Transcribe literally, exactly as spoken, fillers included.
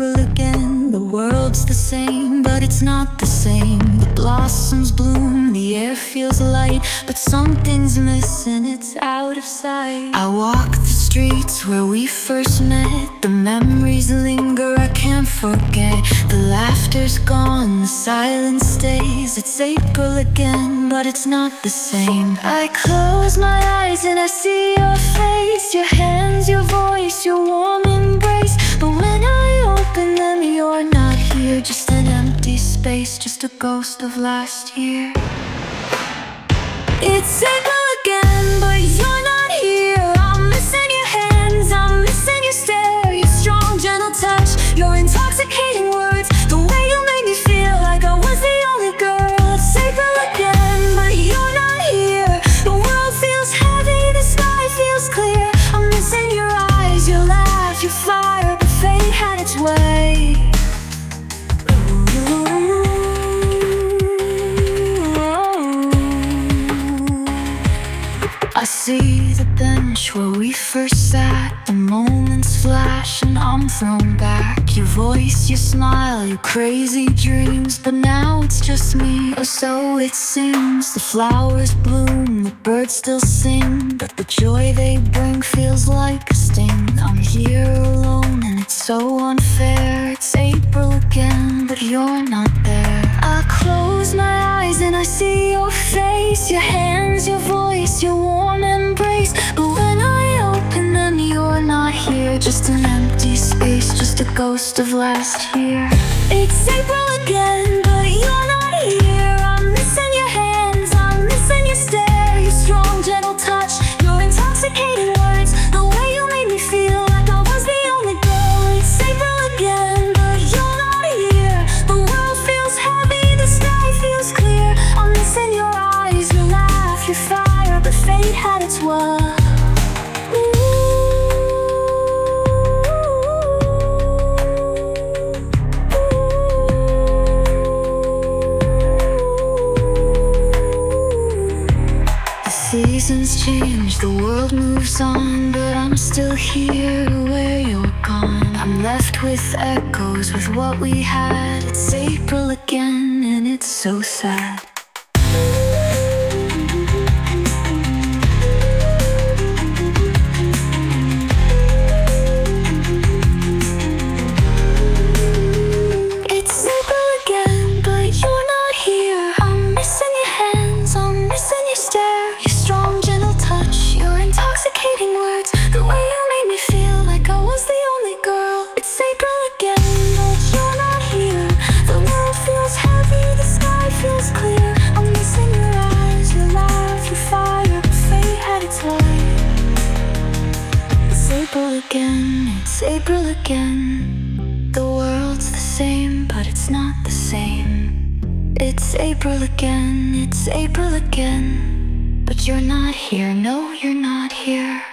April again. The world's the same, but it's not the same. The blossoms bloom, the air feels light, but something's missing, it's out of sight. I walk the streets where we first met. The memories linger, I can't forget. The laughter's gone, the silence stays. It's April again, but it's not the same. I close my eyes and I see your face, your hands, your voice, your warm embrace. But when I open them, you're not here. Just an empty space, just a ghost of last year. It's April again, but you're not here. I'm missing your hands, I'm missing your stare, your strong, gentle touch, your intoxicating words, the way you made me feel like I was the only girl. It's April again, but you're not here. The world feels heavy, the sky feels clear. I'm missing your eyes, your laugh, your fire, but fate had its way. I see the bench where we first sat. The moments flash and I'm thrown back. Your voice, your smile, your crazy dreams. But now it's just me, or so it seems. The flowers bloom, the birds still sing, but the joy they bring feels like a sting. I'm here alone and it's so unfair. It's April again, but you're not there. I close my eyes and I see your face, your hands, your voice, your warm embrace. But when I open them, you're not here. Just an empty space, just a ghost of last year. It's April again, but you're not here. I'm missing your hands, I'm missing your stare, your strong, gentle touch, your intoxicating words, the way you made me feel like I was the only girl. It's April again, but you're not here. The world feels heavy, the sky feels clear. I'm missing your eyes, your laugh, your fire, but fate had its way. Seasons change, the world moves on, but I'm still here where you're gone. I'm left with echoes, with what we had. It's April again, and it's so sad. It's April again, but you're not here. I'm missing your hands, I'm missing your stare, your strong, gentle touch, your intoxicating words, the way you made me feel like I was the only girl. It's April again, but you're not here. The world feels heavy, the sky feels clear. I'm missing your eyes, your laugh, your fire, but fate had its way. It's April again, it's April again. The world's the same, but it's not the same. It's April again, it's April again. But you're not here, no, you're not here.